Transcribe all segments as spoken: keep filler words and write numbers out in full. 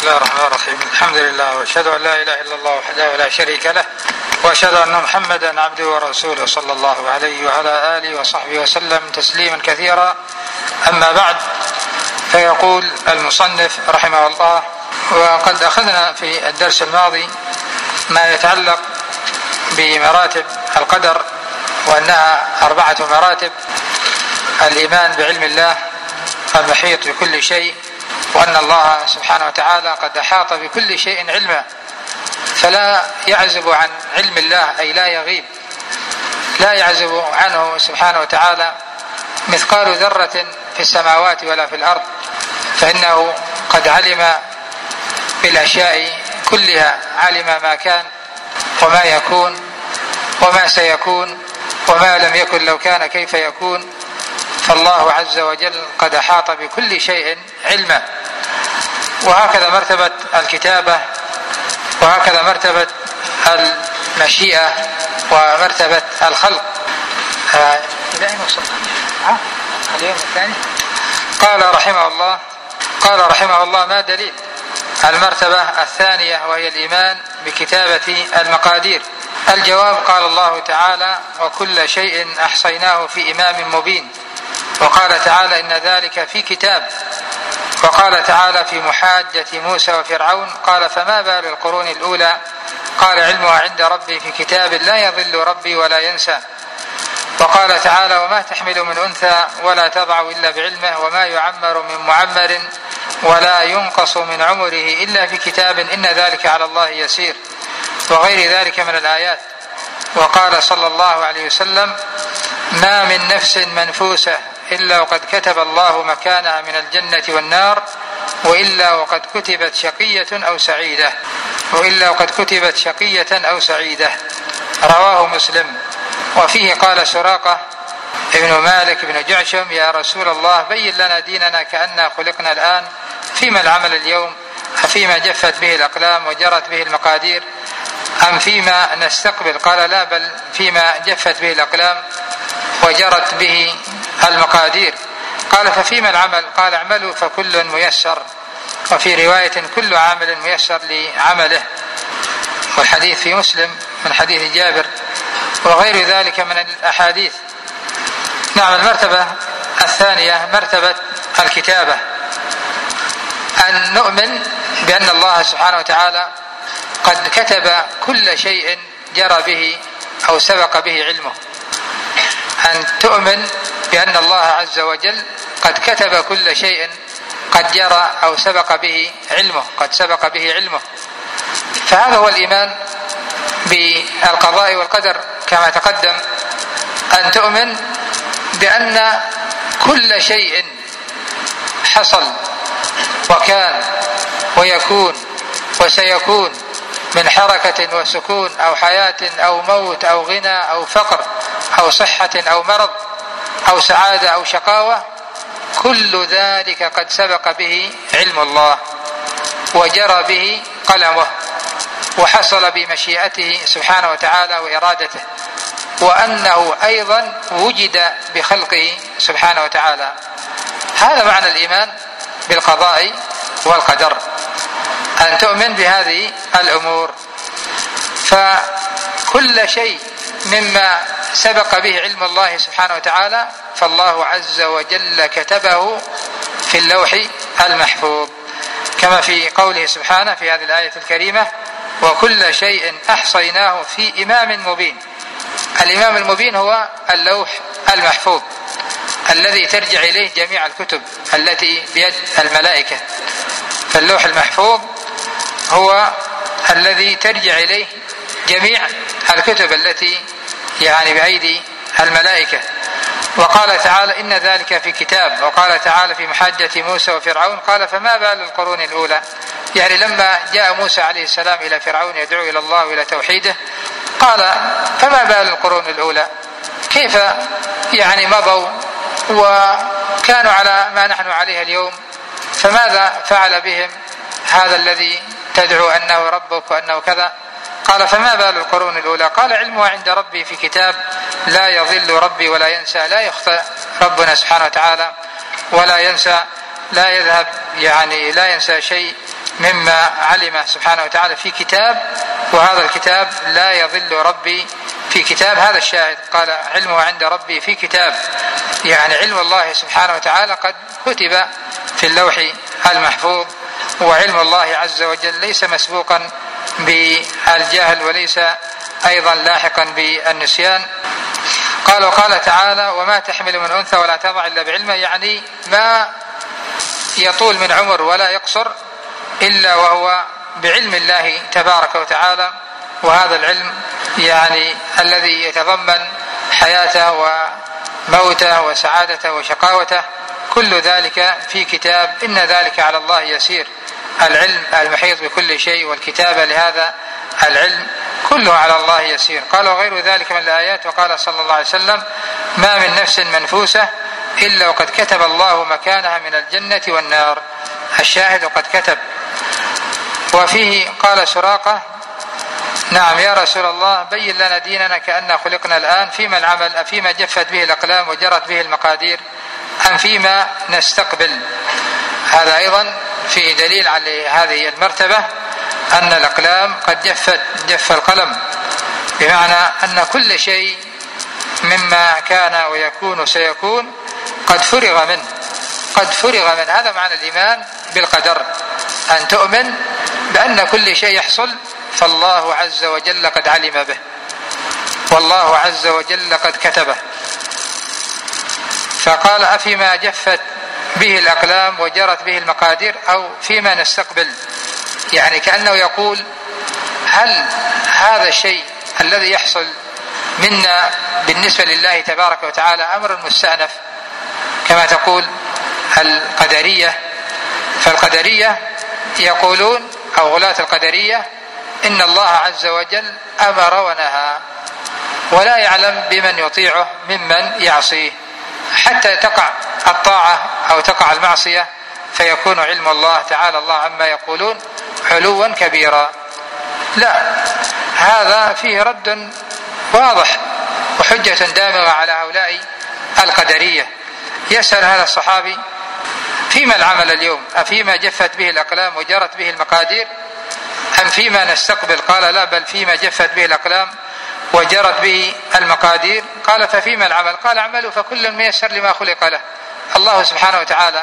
الله الرحمن الرحيم. الحمد لله واشهد ان لا اله الا الله وحده لا شريك له واشهد ان محمدا عبده ورسوله صلى الله عليه وعلى اله وصحبه وسلم تسليما كثيرا. اما بعد، فيقول المصنف رحمه الله: وقد اخذنا في الدرس الماضي ما يتعلق بمراتب القدر، وانها اربعه مراتب: الايمان بعلم الله المحيط بكل شيء، وأن الله سبحانه وتعالى قد أحاط بكل شيء علما، فلا يعزب عن علم الله، أي لا يغيب، لا يعزب عنه سبحانه وتعالى مثقال ذرة في السماوات ولا في الأرض، فإنه قد علم بالأشياء كلها، علم ما كان وما يكون وما سيكون وما لم يكن لو كان كيف يكون، فالله عز وجل قد أحاط بكل شيء علما. وهكذا مرتبة الكتابة، وهكذا مرتبة المشيئة، ومرتبة الخلق. إلى أين وصلنا؟ اليوم الثاني. قال رحمه الله قال رحمه الله: ما دليل المرتبة الثانية وهي الإيمان بكتابة المقادير؟ الجواب: قال الله تعالى: وكل شيء أحصيناه في إمام مبين. وقال تعالى: إن ذلك في كتاب. وقال تعالى في محاجة موسى وفرعون: قال فما بال القرون الأولى؟ قال علمها عند ربي في كتاب لا يضل ربي ولا ينسى. وقال تعالى: وما تحمل من أنثى ولا تضع إلا بعلمه، وما يعمر من معمر ولا ينقص من عمره إلا في كتاب إن ذلك على الله يسير، وغير ذلك من الآيات. وقال صلى الله عليه وسلم: ما من نفس منفوسة إلا وقد كتب الله مكانها من الجنة والنار، وإلا وقد كتبت شقية أو سعيدة وإلا وقد كتبت شقية أو سعيدة رواه مسلم. وفيه قال سراقة ابن مالك بن جعشم: يا رسول الله، بين لنا ديننا كأننا خلقنا الآن، فيما العمل اليوم؟ أفيما جفت به الأقلام وجرت به المقادير، أم فيما نستقبل؟ قال: لا، بل فيما جفت به الأقلام وجرت به المقادير. قال: ففيما العمل؟ قال: اعملوا فكل ميسر. وفي رواية: كل عامل ميسر لعمله. والحديث في مسلم من حديث جابر، وغير ذلك من الأحاديث. نعم. المرتبة الثانية مرتبة الكتابة، أن نؤمن بأن الله سبحانه وتعالى قد كتب كل شيء جرى به أو سبق به علمه. أن تؤمن بأن الله عز وجل قد كتب كل شيء قد جرى أو سبق به علمه قد سبق به علمه فهذا هو الإيمان بالقضاء والقدر كما تقدم. أن تؤمن بأن كل شيء حصل وكان ويكون وسيكون، من حركة وسكون أو حياة أو موت أو غنى أو فقر أو صحة أو مرض أو سعادة أو شقاوة، كل ذلك قد سبق به علم الله وجرى به قلمه وحصل بمشيئته سبحانه وتعالى وإرادته، وأنه أيضا وجد بخلقه سبحانه وتعالى. هذا معنى الإيمان بالقضاء والقدر، أن تؤمن بهذه الأمور. فكل شيء مما سبق به علم الله سبحانه وتعالى فالله عز وجل كتبه في اللوح المحفوظ، كما في قوله سبحانه في هذه الآية الكريمة: وكل شيء أحصيناه في إمام مبين. الإمام المبين هو اللوح المحفوظ الذي ترجع إليه جميع الكتب التي بيد الملائكة. فاللوح المحفوظ هو الذي ترجع إليه جميع الكتب التي يعني بأيدي الملائكة. وقال تعالى: إن ذلك في كتاب. وقال تعالى في محاجة موسى وفرعون: قال فما بال القرون الأولى؟ يعني لما جاء موسى عليه السلام إلى فرعون يدعو إلى الله وإلى توحيده، قال: فما بال القرون الأولى؟ كيف يعني مضوا وكانوا على ما نحن عليه اليوم، فماذا فعل بهم هذا الذي تدعو أنه ربك وأنه كذا؟ قال: فما بال القرون الأولى؟ قال: علمها عند ربي في كتاب لا يضل ربي ولا ينسى. لا يخطئ ربنا سبحانه وتعالى ولا ينسى، لا يذهب يعني لا ينسى شيء مما علمه سبحانه وتعالى في كتاب، وهذا الكتاب لا يضل ربي في كتاب. هذا الشاهد، قال علمه عند ربي في كتاب، يعني علم الله سبحانه وتعالى قد كتب في اللوح المحفوظ، وعلم الله عز وجل ليس مسبوقا بالجهل وليس أيضا لاحقا بالنسيان. قال وقال تعالى وما تحمل من أنثى ولا تضع إلا بعلمه، يعني ما يطول من عمر ولا يقصر إلا وهو بعلم الله تبارك وتعالى، وهذا العلم يعني الذي يتضمن حياته وموته وسعادته وشقاوته، كل ذلك في كتاب، إن ذلك على الله يسير. العلم المحيط بكل شيء والكتابة لهذا العلم كله على الله يسير. قال وغير ذلك من الآيات. وقال صلى الله عليه وسلم ما من نفس منفوسة إلا وقد كتب الله مكانها من الجنة والنار. الشاهد وقد كتب. وفيه قال سراقة نعم يا رسول الله بين لنا ديننا كأننا خلقنا الآن، فيما العمل أفيما جفت به الأقلام وجرت به المقادير أم فيما نستقبل. هذا أيضا في دليل على هذه المرتبة، أن الأقلام قد جفت جف القلم، بمعنى أن كل شيء مما كان ويكون سيكون قد فرغ منه قد فرغ منه هذا معنى الإيمان بالقدر، أن تؤمن بأن كل شيء يحصل فالله عز وجل قد علم به، والله عز وجل قد كتبه. فقال أفيما جفت به الأقلام وجرت به المقادير أو فيما نستقبل، يعني كأنه يقول هل هذا الشيء الذي يحصل منا بالنسبة لله تبارك وتعالى أمر مستأنف كما تقول القدرية؟ فالقدرية يقولون أو غلاة القدرية إن الله عز وجل أمر ونهى ولا يعلم بمن يطيعه ممن يعصيه، حتى تقع الطاعة أو تقع المعصية فيكون علم الله تعالى الله عما يقولون علوا كبيرا. لا، هذا فيه رد واضح وحجة دامغة على هؤلاء القدرية. يسأل هذا الصحابي فيما العمل اليوم أفيما جفت به الأقلام وجرت به المقادير أم فيما نستقبل؟ قال لا، بل فيما جفت به الأقلام وجرت به المقادير. قال ففيما العمل؟ قال اعملوا فكل ميسر لما خلق له. الله سبحانه وتعالى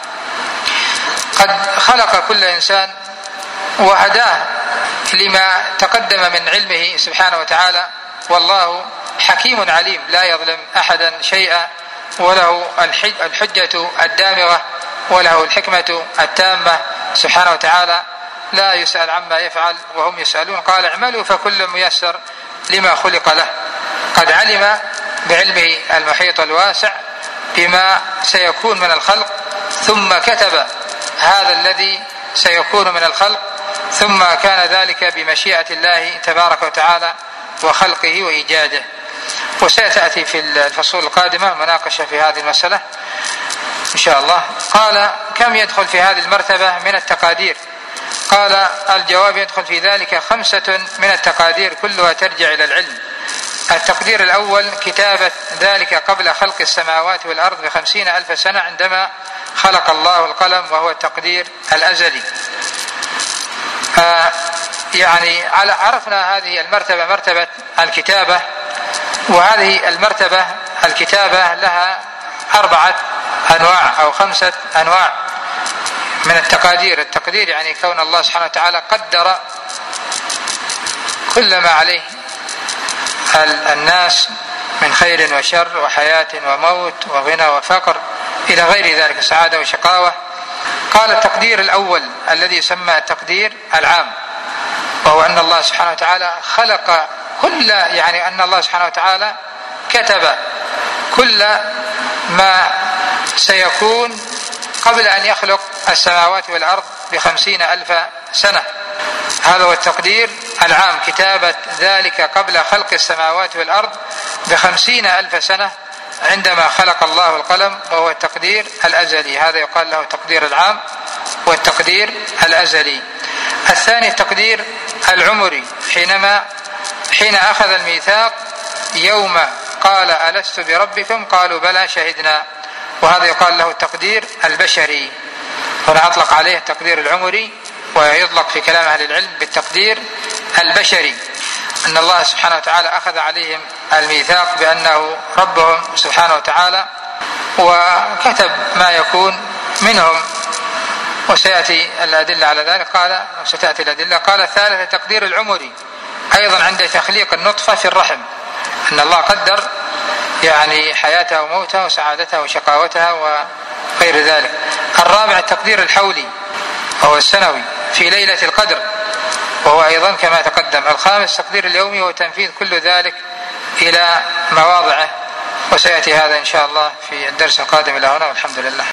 قد خلق كل إنسان وهداه لما تقدم من علمه سبحانه وتعالى، والله حكيم عليم لا يظلم أحدا شيئا، وله الحجة الدامغة وله الحكمة التامة سبحانه وتعالى، لا يسأل عما يفعل وهم يسألون. قال اعملوا فكل ميسر لما خلق له. قد علم بعلمه المحيط الواسع بما سيكون من الخلق، ثم كتب هذا الذي سيكون من الخلق، ثم كان ذلك بمشيئة الله تبارك وتعالى وخلقه وإيجاده. وسيتأتي في الفصول القادمة مناقشة في هذه المسألة إن شاء الله. قال كم يدخل في هذه المرتبة من التقادير؟ قال الجواب يدخل في ذلك خمسة من التقادير كلها ترجع إلى العلم. التقدير الأول كتابة ذلك قبل خلق السماوات والأرض بخمسين ألف سنة عندما خلق الله القلم، وهو التقدير الأزلي. آه يعني عرفنا هذه المرتبة مرتبة الكتابة، وهذه المرتبة الكتابة لها أربعة أنواع أو خمسة أنواع من التقادير. التقدير يعني كون الله سبحانه وتعالى قدر كل ما عليه الناس من خير وشر وحياة وموت وغنى وفقر إلى غير ذلك، سعادة وشقاوة. قال التقدير الأول الذي يسمى التقدير العام، وهو أن الله سبحانه وتعالى خلق كل، يعني أن الله سبحانه وتعالى كتب كل ما سيكون قبل أن يخلق السماوات والأرض بخمسين ألف سنة. هذا هو التقدير العام، كتابة ذلك قبل خلق السماوات والأرض بخمسين ألف سنة عندما خلق الله القلم، وهو التقدير الأزلي. هذا يقال له التقدير العام والتقدير الأزلي. الثاني التقدير العمري، حينما حين أخذ الميثاق يوم قال ألست بربكم قالوا بلى شهدنا، وهذا يقال له التقدير البشري. هنا أطلق عليه التقدير العمري ويطلق في كلام أهل العلم بالتقدير البشري، أن الله سبحانه وتعالى أخذ عليهم الميثاق بأنه ربهم سبحانه وتعالى وكتب ما يكون منهم، وسيأتي الأدلة على ذلك. قال وستأتي الأدلة. قال الثالث تقدير العمري أيضا عند تخليق النطفة في الرحم، أن الله قدر يعني حياتها وموتها وسعادتها وشقاوتها وغير ذلك. الرابع التقدير الحولي وهو السنوي في ليلة القدر، وهو أيضا كما تقدم. الخامس تقدير اليومي وتنفيذ كل ذلك إلى مواضعه، وسيأتي هذا إن شاء الله في الدرس القادم. إلى هنا والحمد لله.